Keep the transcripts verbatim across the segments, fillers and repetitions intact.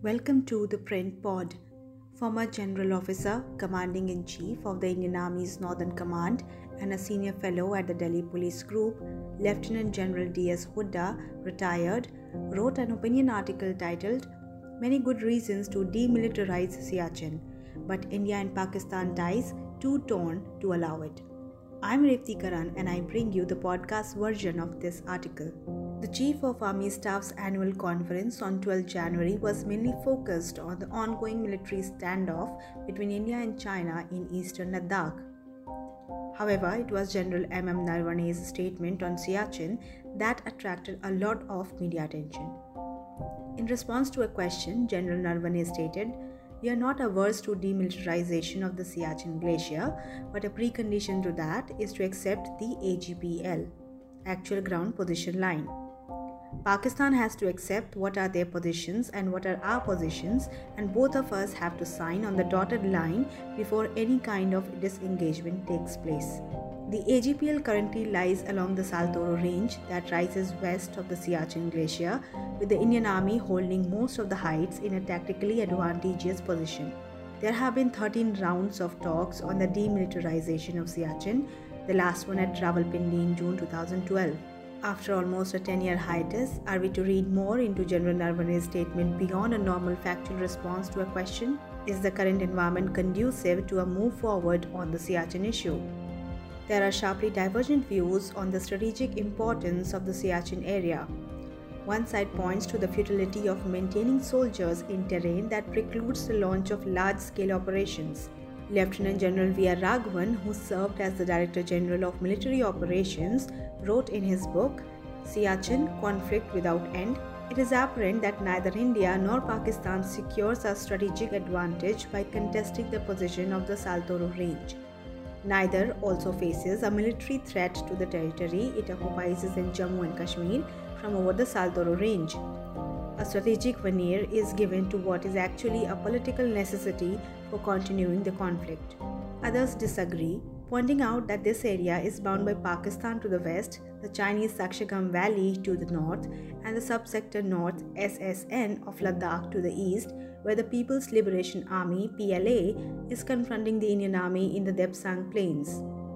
Welcome to the Print Pod. Former General Officer, Commanding-in-Chief of the Indian Army's Northern Command and a senior fellow at the Delhi Police Group, Lieutenant General D S Hooda, retired, wrote an opinion article titled Many Good Reasons to Demilitarize Siachen, but India and Pakistan Ties Too Torn to Allow It. I'm Revati Karan and I bring you the podcast version of this article. The Chief of Army Staff's annual conference on twelfth January was mainly focused on the ongoing military standoff between India and China in eastern Ladakh. However, it was General M M Narawane's statement on Siachen that attracted a lot of media attention. In response to a question, General Narawane stated, "We are not averse to demilitarization of the Siachen Glacier, but a precondition to that is to accept the A G P L, Actual Ground Position Line. Pakistan has to accept what are their positions and what are our positions, and both of us have to sign on the dotted line before any kind of disengagement takes place." The A G P L currently lies along the Saltoro Range that rises west of the Siachen Glacier, with the Indian Army holding most of the heights in a tactically advantageous position. There have been thirteen rounds of talks on the demilitarization of Siachen, the last one at Rawalpindi in June two thousand twelve. After almost a ten-year hiatus, are we to read more into General Narawane's statement beyond a normal factual response to a question? Is the current environment conducive to a move forward on the Siachen issue? There are sharply divergent views on the strategic importance of the Siachen area. One side points to the futility of maintaining soldiers in terrain that precludes the launch of large-scale operations. Lieutenant General V R Raghavan, who served as the Director General of Military Operations, wrote in his book, Siachen, Conflict Without End, "It is apparent that neither India nor Pakistan secures a strategic advantage by contesting the position of the Saltoro Range. Neither also faces a military threat to the territory it occupies in Jammu and Kashmir from over the Saltoro Range. A strategic veneer is given to what is actually a political necessity for continuing the conflict." Others disagree, pointing out that this area is bound by Pakistan to the west, the Chinese Sakshagam Valley to the north, and the subsector North S S N of Ladakh to the east, where the People's Liberation Army P L A is confronting the Indian Army in the Depsang Plains.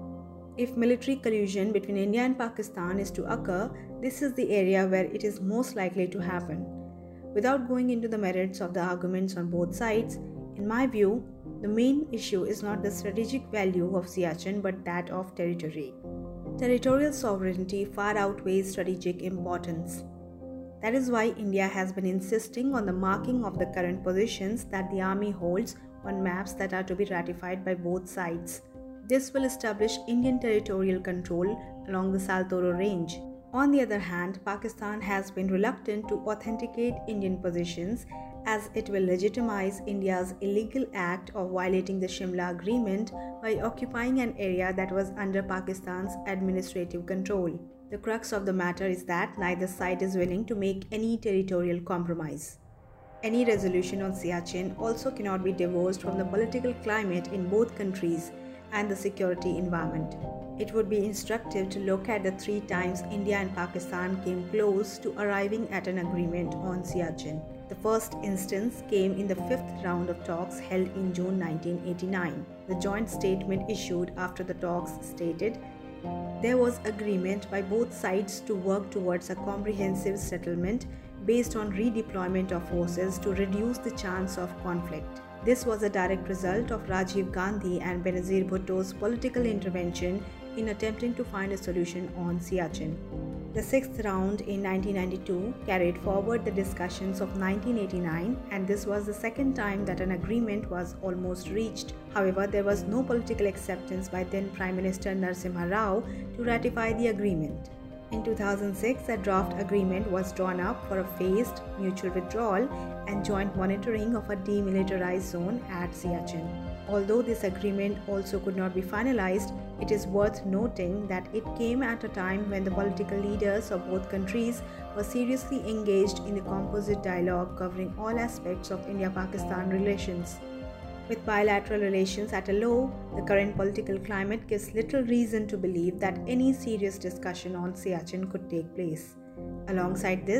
If military collusion between India and Pakistan is to occur, this is the area where it is most likely to happen. Without going into the merits of the arguments on both sides, in my view, the main issue is not the strategic value of Siachen but that of territory. Territorial sovereignty far outweighs strategic importance. That is why India has been insisting on the marking of the current positions that the army holds on maps that are to be ratified by both sides. This will establish Indian territorial control along the Saltoro Range. On the other hand, Pakistan has been reluctant to authenticate Indian positions as it will legitimize India's illegal act of violating the Shimla Agreement by occupying an area that was under Pakistan's administrative control. The crux of the matter is that neither side is willing to make any territorial compromise. Any resolution on Siachen also cannot be divorced from the political climate in both countries and the security environment. It would be instructive to look at the three times India and Pakistan came close to arriving at an agreement on Siachen. The first instance came in the fifth round of talks held in June nineteen eighty-nine. The joint statement issued after the talks stated, "There was agreement by both sides to work towards a comprehensive settlement based on redeployment of forces to reduce the chance of conflict. This was a direct result of Rajiv Gandhi and Benazir Bhutto's political intervention in attempting to find a solution on Siachen." The sixth round in nineteen ninety-two carried forward the discussions of nineteen eighty-nine, and this was the second time that an agreement was almost reached. However, there was no political acceptance by then Prime Minister Narasimha Rao to ratify the agreement. In two thousand six, a draft agreement was drawn up for a phased mutual withdrawal and joint monitoring of a demilitarized zone at Siachen. Although this agreement also could not be finalized, it is worth noting that it came at a time when the political leaders of both countries were seriously engaged in the composite dialogue covering all aspects of India-Pakistan relations. With bilateral relations at a low, the current political climate gives little reason to believe that any serious discussion on Siachen could take place. Alongside this,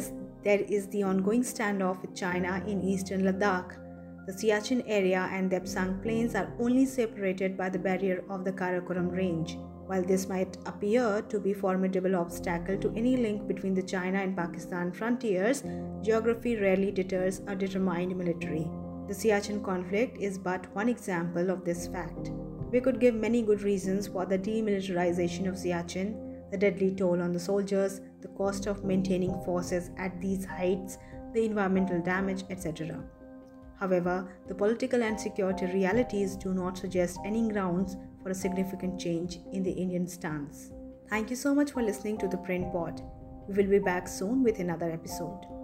there is the ongoing standoff with China in eastern Ladakh. The Siachen area and the Depsang Plains are only separated by the barrier of the Karakoram Range. While this might appear to be a formidable obstacle to any link between the China and Pakistan frontiers, geography rarely deters a determined military. The Siachen conflict is but one example of this fact. We could give many good reasons for the demilitarization of Siachen: the deadly toll on the soldiers, the cost of maintaining forces at these heights, the environmental damage, et cetera. However, the political and security realities do not suggest any grounds for a significant change in the Indian stance. Thank you so much for listening to the Print Pod. We will be back soon with another episode.